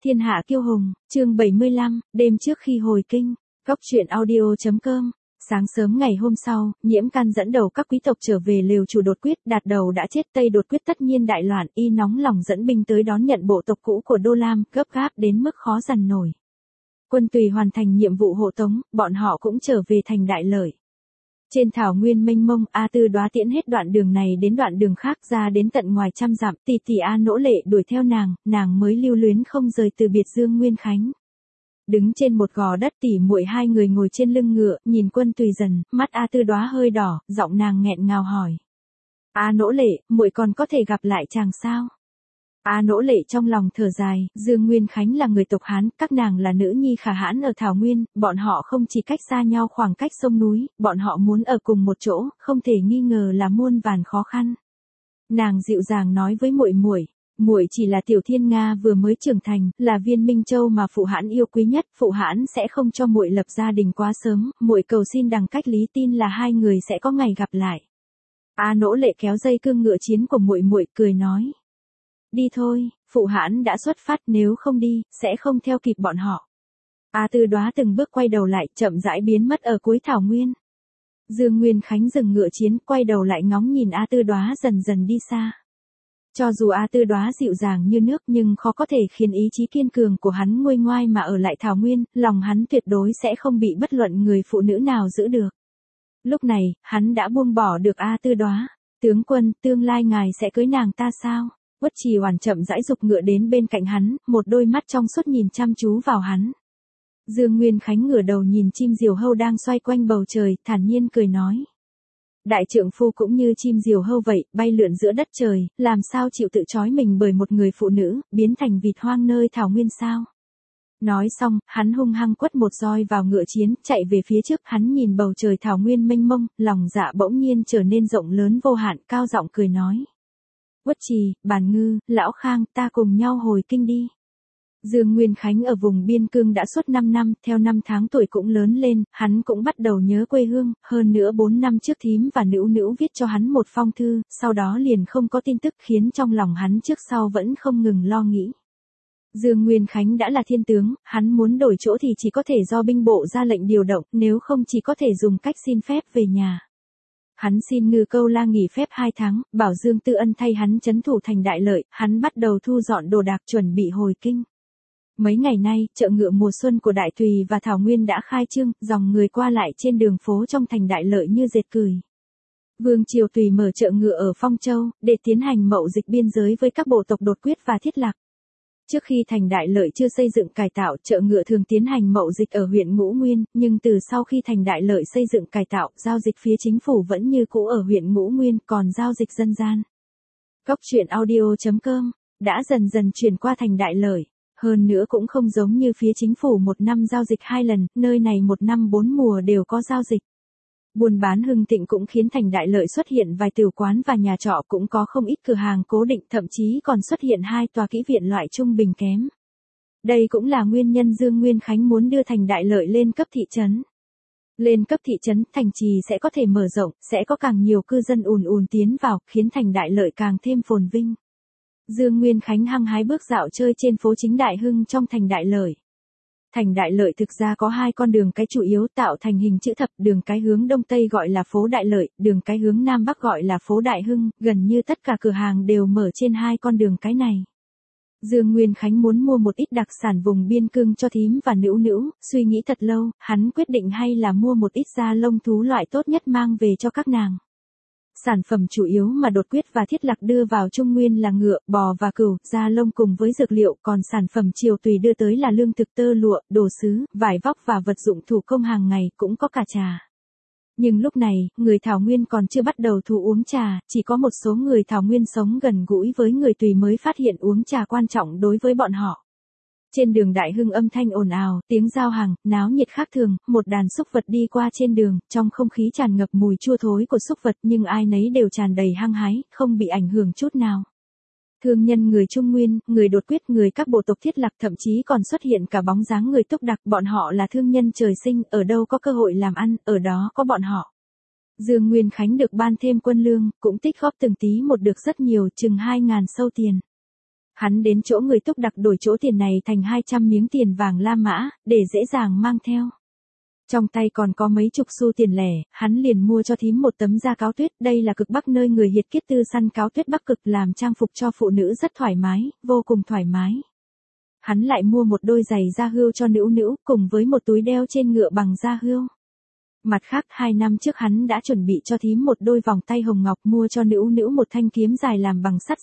Thiên hạ kiêu hùng, chương 75, đêm trước khi hồi kinh. Góc truyện audio.com. Sáng sớm ngày hôm sau, Nhiễm Can dẫn đầu các quý tộc trở về lều chủ Đột Quyết, Đạt Đầu đã chết, Tây Đột Quyết tất nhiên đại loạn, y nóng lòng dẫn binh tới đón nhận bộ tộc cũ của Đô Lam, gấp gáp đến mức khó dằn nổi. Quân Tùy hoàn thành nhiệm vụ hộ tống, bọn họ cũng trở về thành Đại Lợi. Trên thảo nguyên mênh mông, A Tư Đoá tiễn hết đoạn đường này đến đoạn đường khác, ra đến tận ngoài trăm dặm, tỷ tỷ A Nỗ Lệ đuổi theo nàng mới lưu luyến không rời từ biệt Dương Nguyên Khánh. Đứng trên một gò đất, tỉ muội hai người ngồi trên lưng ngựa, nhìn Quân Tùy dần, mắt A Tư Đoá hơi đỏ, giọng nàng nghẹn ngào hỏi: "A Nỗ Lệ, muội còn có thể gặp lại chàng sao?" A Nỗ Lệ trong lòng thở dài, Dương Nguyên Khánh là người tộc Hán, các nàng là nữ nhi khả hãn ở Thảo Nguyên, bọn họ không chỉ cách xa nhau khoảng cách sông núi, bọn họ muốn ở cùng một chỗ, không thể nghi ngờ là muôn vàn khó khăn. Nàng dịu dàng nói với muội chỉ là tiểu thiên nga vừa mới trưởng thành, là viên Minh Châu mà phụ hãn yêu quý nhất, phụ hãn sẽ không cho muội lập gia đình quá sớm, muội cầu xin đằng cách lý tin là hai người sẽ có ngày gặp lại. A Nỗ Lệ kéo dây cương ngựa chiến của muội cười nói: "Đi thôi, phụ hãn đã xuất phát, nếu không đi, sẽ không theo kịp bọn họ." A Tư Đoá từng bước quay đầu lại, chậm rãi biến mất ở cuối thảo nguyên. Dương Nguyên Khánh dừng ngựa chiến, quay đầu lại ngóng nhìn A Tư Đoá dần dần đi xa. Cho dù A Tư Đoá dịu dàng như nước nhưng khó có thể khiến ý chí kiên cường của hắn nguôi ngoai mà ở lại thảo nguyên, lòng hắn tuyệt đối sẽ không bị bất luận người phụ nữ nào giữ được. Lúc này, hắn đã buông bỏ được A Tư Đoá. "Tướng quân, tương lai ngài sẽ cưới nàng ta sao?" Uất Trì Hoản chậm rãi giục ngựa đến bên cạnh hắn, một đôi mắt trong suốt nhìn chăm chú vào hắn. Dương Nguyên Khánh ngửa đầu nhìn chim diều hâu đang xoay quanh bầu trời, thản nhiên cười nói: "Đại trượng phu cũng như chim diều hâu vậy, bay lượn giữa đất trời, làm sao chịu tự trói mình bởi một người phụ nữ, biến thành vịt hoang nơi thảo nguyên sao?" Nói xong, hắn hung hăng quất một roi vào ngựa chiến, chạy về phía trước, hắn nhìn bầu trời thảo nguyên mênh mông, lòng dạ bỗng nhiên trở nên rộng lớn vô hạn, cao giọng cười nói: "Uất Trì, Bàn Ngư, Lão Khang, ta cùng nhau hồi kinh đi." Dương Nguyên Khánh ở vùng biên cương đã suốt 5 năm, theo năm tháng tuổi cũng lớn lên, hắn cũng bắt đầu nhớ quê hương, hơn nữa 4 năm trước thím và Nữu Nữu viết cho hắn một phong thư, sau đó liền không có tin tức, khiến trong lòng hắn trước sau vẫn không ngừng lo nghĩ. Dương Nguyên Khánh đã là thiên tướng, hắn muốn đổi chỗ thì chỉ có thể do binh bộ ra lệnh điều động, nếu không chỉ có thể dùng cách xin phép về nhà. Hắn xin Ngư Câu La nghỉ phép 2 tháng, bảo Dương Tư Ân thay hắn trấn thủ thành Đại Lợi, hắn bắt đầu thu dọn đồ đạc chuẩn bị hồi kinh. Mấy ngày nay, chợ ngựa mùa xuân của Đại Tùy và Thảo Nguyên đã khai trương, dòng người qua lại trên đường phố trong thành Đại Lợi như dệt cừu. Vương Triều Tùy mở chợ ngựa ở Phong Châu, để tiến hành mậu dịch biên giới với các bộ tộc Đột Quyết và Thiết Lạc. Trước khi thành Đại Lợi chưa xây dựng cải tạo, chợ ngựa thường tiến hành mậu dịch ở huyện Ngũ Nguyên, nhưng từ sau khi thành Đại Lợi xây dựng cải tạo, giao dịch phía chính phủ vẫn như cũ ở huyện Ngũ Nguyên, còn giao dịch dân gian. Góc truyện audio.com đã dần dần chuyển qua thành Đại Lợi. Hơn nữa cũng không giống như phía chính phủ một năm giao dịch 2 lần, nơi này một năm 4 mùa đều có giao dịch. Buôn bán hưng thịnh cũng khiến thành Đại Lợi xuất hiện vài tử quán và nhà trọ, cũng có không ít cửa hàng cố định, thậm chí còn xuất hiện 2 tòa kỹ viện loại trung bình kém. Đây cũng là nguyên nhân Dương Nguyên Khánh muốn đưa thành Đại Lợi lên cấp thị trấn. Lên cấp thị trấn, thành trì sẽ có thể mở rộng, sẽ có càng nhiều cư dân ùn tiến vào, khiến thành Đại Lợi càng thêm phồn vinh. Dương Nguyên Khánh hăng hái bước dạo chơi trên phố chính Đại Hưng trong thành Đại Lợi. Thành Đại Lợi thực ra có 2 con đường cái chủ yếu tạo thành hình chữ thập, đường cái hướng đông tây gọi là phố Đại Lợi, đường cái hướng nam bắc gọi là phố Đại Hưng, gần như tất cả cửa hàng đều mở trên 2 con đường cái này. Dương Nguyên Khánh muốn mua một ít đặc sản vùng biên cương cho thím và Nữu Nữu, suy nghĩ thật lâu, hắn quyết định hay là mua một ít da lông thú loại tốt nhất mang về cho các nàng. Sản phẩm chủ yếu mà Đột Quyết và Thiết Lạc đưa vào Trung Nguyên là ngựa, bò và cừu, da lông cùng với dược liệu, còn sản phẩm Triều Tùy đưa tới là lương thực, tơ lụa, đồ sứ, vải vóc và vật dụng thủ công hàng ngày, cũng có cả trà. Nhưng lúc này, người Thảo Nguyên còn chưa bắt đầu thu uống trà, chỉ có một số người Thảo Nguyên sống gần gũi với người Tùy mới phát hiện uống trà quan trọng đối với bọn họ. Trên đường Đại Hưng âm thanh ồn ào, tiếng giao hàng, náo nhiệt khác thường, một đàn súc vật đi qua trên đường, trong không khí tràn ngập mùi chua thối của súc vật, nhưng ai nấy đều tràn đầy hăng hái, không bị ảnh hưởng chút nào. Thương nhân người Trung Nguyên, người Đột Quyết, người các bộ tộc Thiết Lạc, thậm chí còn xuất hiện cả bóng dáng người Túc Đặc, bọn họ là thương nhân trời sinh, ở đâu có cơ hội làm ăn, ở đó có bọn họ. Dương Nguyên Khánh được ban thêm quân lương, cũng tích góp từng tí một được rất nhiều, chừng 2.000 sâu tiền. Hắn đến chỗ người Túc Đặc đổi chỗ tiền này thành 200 miếng tiền vàng La Mã, để dễ dàng mang theo. Trong tay còn có mấy chục xu tiền lẻ, hắn liền mua cho thím một tấm da cáo tuyết, đây là cực Bắc nơi người Hiệt Kiết Tư săn cáo tuyết Bắc Cực làm trang phục cho phụ nữ rất thoải mái, vô cùng thoải mái. Hắn lại mua một đôi giày da hươu cho Nữu Nữu, cùng với một túi đeo trên ngựa bằng da hươu. Mặt khác 2 năm trước hắn đã chuẩn bị cho thím một đôi vòng tay hồng ngọc, mua cho Nữu Nữu một thanh kiếm dài làm bằng sắt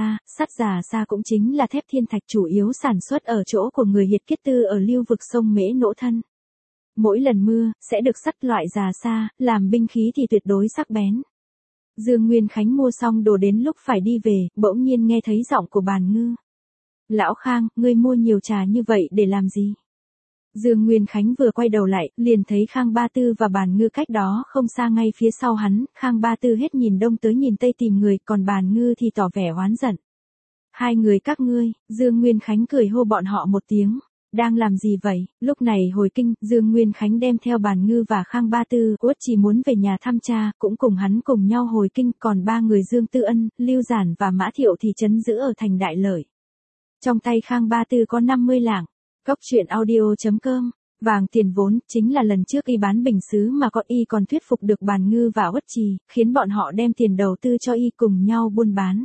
già sa cũng chính là thép thiên thạch chủ yếu sản xuất ở chỗ của người Hiệt Kiết Tư ở lưu vực sông Mễ Nỗ Thân. Mỗi lần mưa, sẽ được sắt loại già sa, làm binh khí thì tuyệt đối sắc bén. Dương Nguyên Khánh mua xong đồ đến lúc phải đi về, bỗng nhiên nghe thấy giọng của Bàn Ngư. Lão Khang, ngươi mua nhiều trà như vậy để làm gì? Dương Nguyên Khánh vừa quay đầu lại, liền thấy Khang Ba Tư và Bàn Ngư cách đó không xa ngay phía sau hắn, Khang Ba Tư hết nhìn đông tới nhìn tây tìm người, còn Bàn Ngư thì tỏ vẻ oán giận. Hai người các ngươi, Dương Nguyên Khánh cười hô bọn họ một tiếng. Đang làm gì vậy? Lúc này hồi kinh, Dương Nguyên Khánh đem theo Bàn Ngư và Khang Ba Tư, Uất chỉ muốn về nhà thăm cha, cũng cùng hắn cùng nhau hồi kinh, còn 3 người Dương Tư Ân, Lưu Giản và Mã Thiệu thì trấn giữ ở thành Đại Lợi. Trong tay Khang Ba Tư có 50 lạng. Cóc truyện audio.com. Vàng tiền vốn, chính là lần trước y bán bình sứ mà có y còn thuyết phục được Bàn Ngư và Uất Trì, khiến bọn họ đem tiền đầu tư cho y cùng nhau buôn bán.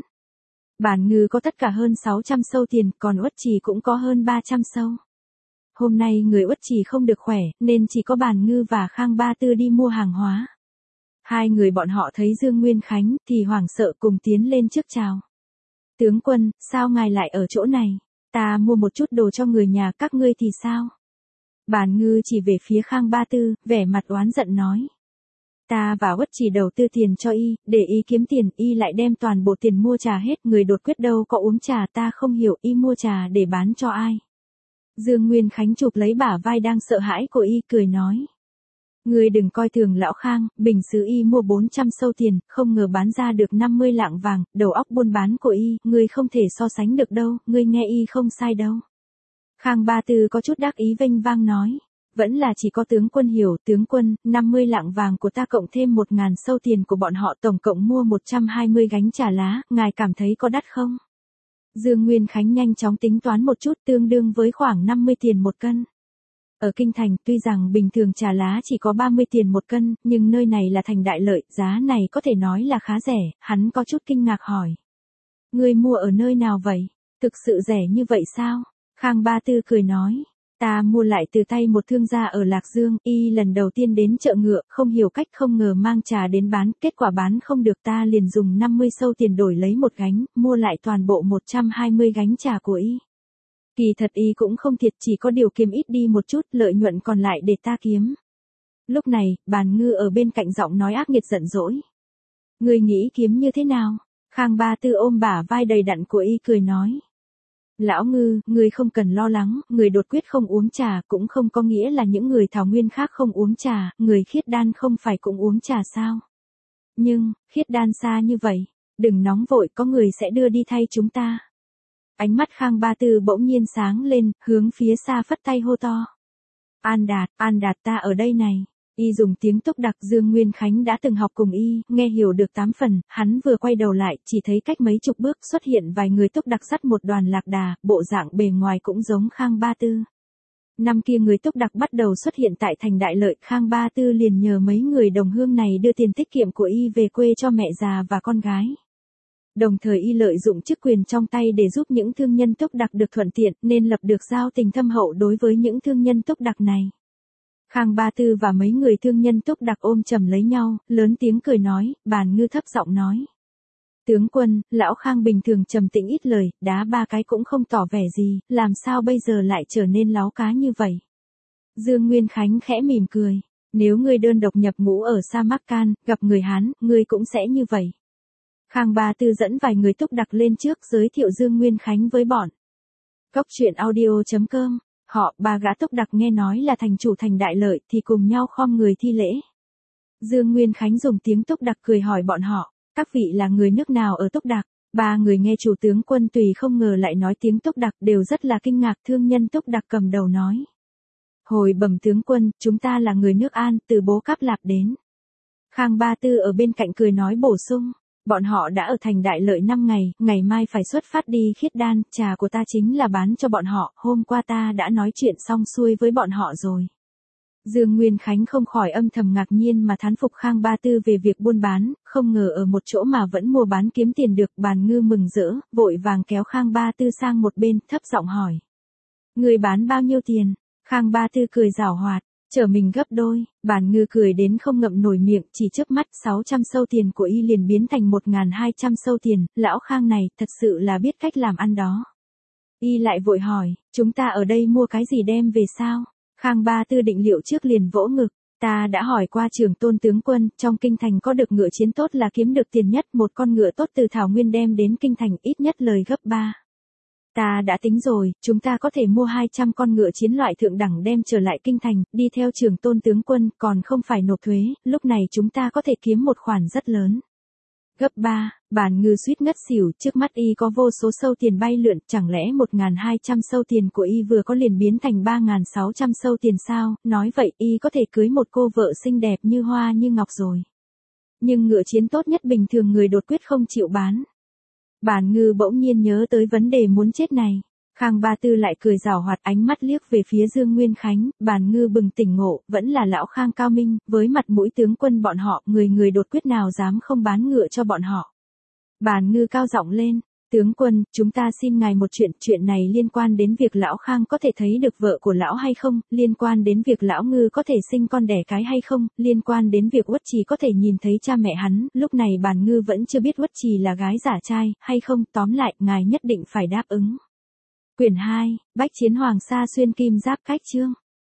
Bàn Ngư có tất cả hơn 600 sâu tiền, còn Uất Trì cũng có hơn 300 sâu. Hôm nay người Uất Trì không được khỏe, nên chỉ có Bàn Ngư và Khang Ba Tư đi mua hàng hóa. Hai người bọn họ thấy Dương Nguyên Khánh, thì hoảng sợ cùng tiến lên trước chào. Tướng quân, sao ngài lại ở chỗ này? Ta mua một chút đồ cho người nhà, các ngươi thì sao? Bàn Ngư chỉ về phía Khang Ba Tư, vẻ mặt oán giận nói. Ta và Uất Trì đầu tư tiền cho y, để y kiếm tiền, y lại đem toàn bộ tiền mua trà hết, người đột quyết đâu có uống trà, ta không hiểu y mua trà để bán cho ai. Dương Nguyên Khánh chụp lấy bả vai đang sợ hãi của y, cười nói. Ngươi đừng coi thường lão Khang, bình sứ y mua 400 sâu tiền, không ngờ bán ra được 50 lạng vàng, đầu óc buôn bán của y, ngươi không thể so sánh được đâu, ngươi nghe y không sai đâu. Khang Ba Tư có chút đắc ý vênh vang nói. Vẫn là chỉ có tướng quân hiểu, tướng quân, 50 lạng vàng của ta cộng thêm 1.000 sâu tiền của bọn họ tổng cộng mua 120 gánh trà lá, ngài cảm thấy có đắt không? Dương Nguyên Khánh nhanh chóng tính toán một chút, tương đương với khoảng 50 tiền một cân. Ở Kinh Thành, tuy rằng bình thường trà lá chỉ có 30 tiền một cân, nhưng nơi này là thành Đại Lợi, giá này có thể nói là khá rẻ, hắn có chút kinh ngạc hỏi. Ngươi mua ở nơi nào vậy? Thực sự rẻ như vậy sao? Khang Ba Tư cười nói. Ta mua lại từ tay một thương gia ở Lạc Dương, y lần đầu tiên đến chợ ngựa, không hiểu cách không ngờ mang trà đến bán, kết quả bán không được ta liền dùng 50 sâu tiền đổi lấy một gánh, mua lại toàn bộ 120 gánh trà của y. Kỳ thật y cũng không thiệt, chỉ có điều kiếm ít đi một chút, lợi nhuận còn lại để ta kiếm. Lúc này, Bàn Ngư ở bên cạnh giọng nói ác nghiệt giận dỗi. Ngươi nghĩ kiếm như thế nào? Khang Ba Tư ôm bả vai đầy đặn của y cười nói. Lão Ngư, ngươi không cần lo lắng, người đột quyết không uống trà cũng không có nghĩa là những người thảo nguyên khác không uống trà, người khiết đan không phải cũng uống trà sao? Nhưng, khiết đan xa như vậy, đừng nóng vội, có người sẽ đưa đi thay chúng ta. Ánh mắt Khang Ba Tư bỗng nhiên sáng lên, hướng phía xa phất tay hô to. An Đạt ta ở đây này. Y dùng tiếng Túc Đặc, Dương Nguyên Khánh đã từng học cùng y, nghe hiểu được 8 phần, hắn vừa quay đầu lại, chỉ thấy cách mấy chục bước xuất hiện vài người Túc Đặc dắt một đoàn lạc đà, bộ dạng bề ngoài cũng giống Khang Ba Tư. Năm kia người Túc Đặc bắt đầu xuất hiện tại thành Đại Lợi, Khang Ba Tư liền nhờ mấy người đồng hương này đưa tiền tiết kiệm của y về quê cho mẹ già và con gái. Đồng thời y lợi dụng chức quyền trong tay để giúp những thương nhân Túc Đặc được thuận tiện, nên lập được giao tình thâm hậu đối với những thương nhân Túc Đặc này. Khang Ba Tư và mấy người thương nhân Túc Đặc ôm chầm lấy nhau, lớn tiếng cười nói, Bàn Ngư thấp giọng nói. Tướng quân, lão Khang bình thường trầm tĩnh ít lời, đá 3 cái cũng không tỏ vẻ gì, làm sao bây giờ lại trở nên láo cá như vậy? Dương Nguyên Khánh khẽ mỉm cười, nếu ngươi đơn độc nhập ngũ ở Sa Mạc Can, gặp người Hán, ngươi cũng sẽ như vậy. Khang Ba Tư dẫn vài người Túc Đặc lên trước giới thiệu Dương Nguyên Khánh với bọn. Cóc truyện audio.com. Họ, 3 gã Túc Đặc nghe nói là thành chủ thành Đại Lợi thì cùng nhau khom người thi lễ. Dương Nguyên Khánh dùng tiếng Túc Đặc cười hỏi bọn họ, các vị là người nước nào ở Túc Đặc? 3 người nghe chủ tướng quân Tùy không ngờ lại nói tiếng Túc Đặc đều rất là kinh ngạc. Thương nhân Túc Đặc cầm đầu nói. Hồi bẩm tướng quân, chúng ta là người nước An, từ Bố Cáp Lạp đến. Khang Ba Tư ở bên cạnh cười nói bổ sung. Bọn họ đã ở thành Đại Lợi 5 ngày, ngày mai phải xuất phát đi Khiết Đan, trà của ta chính là bán cho bọn họ, hôm qua ta đã nói chuyện xong xuôi với bọn họ rồi. Dương Nguyên Khánh không khỏi âm thầm ngạc nhiên mà thán phục Khang Ba Tư về việc buôn bán, không ngờ ở một chỗ mà vẫn mua bán kiếm tiền được. Bàn Ngư mừng rỡ, vội vàng kéo Khang Ba Tư sang một bên, thấp giọng hỏi. Người bán bao nhiêu tiền? Khang Ba Tư cười giảo hoạt, trở mình gấp đôi. Bàn Ngư cười đến không ngậm nổi miệng, chỉ chớp mắt 600 sâu tiền của y liền biến thành 1.200 sâu tiền, lão Khang này thật sự là biết cách làm ăn đó. Y lại vội hỏi, chúng ta ở đây mua cái gì đem về sao? Khang Ba Tư định liệu trước liền vỗ ngực, ta đã hỏi qua Trưởng Tôn tướng quân, trong kinh thành có được ngựa chiến tốt là kiếm được tiền nhất, một con ngựa tốt từ Thảo Nguyên đem đến kinh thành ít nhất lời gấp 3. Ta đã tính rồi, chúng ta có thể mua 200 con ngựa chiến loại thượng đẳng đem trở lại kinh thành, đi theo Trưởng Tôn tướng quân, còn không phải nộp thuế, lúc này chúng ta có thể kiếm một khoản rất lớn. Gấp 3, Bàn Ngư suýt ngất xỉu, trước mắt y có vô số sâu tiền bay lượn, chẳng lẽ 1.200 sâu tiền của y vừa có liền biến thành 3.600 sâu tiền sao? Nói vậy y có thể cưới một cô vợ xinh đẹp như hoa như ngọc rồi. Nhưng ngựa chiến tốt nhất bình thường người đột quyết không chịu bán. Bàn Ngư bỗng nhiên nhớ tới vấn đề muốn chết này. Khang Ba Tư lại cười giảo hoạt, ánh mắt liếc về phía Dương Nguyên Khánh. Bàn Ngư bừng tỉnh ngộ, vẫn là lão Khang cao minh, với mặt mũi tướng quân bọn họ, người đột quyết nào dám không bán ngựa cho bọn họ. Bàn Ngư cao giọng lên, tướng quân, chúng ta xin ngài một chuyện này liên quan đến việc lão Khang có thể thấy được vợ của lão hay không, liên quan đến việc lão Ngư có thể sinh con đẻ cái hay không, liên quan đến việc Uất Trì có thể nhìn thấy cha mẹ hắn. Lúc này Bàn Ngư vẫn chưa biết Uất Trì là gái giả trai hay không, tóm lại ngài nhất định phải đáp ứng. Quyển 2, Bách Chiến Hoàng Sa Xuyên Kim Giáp Cách Chương.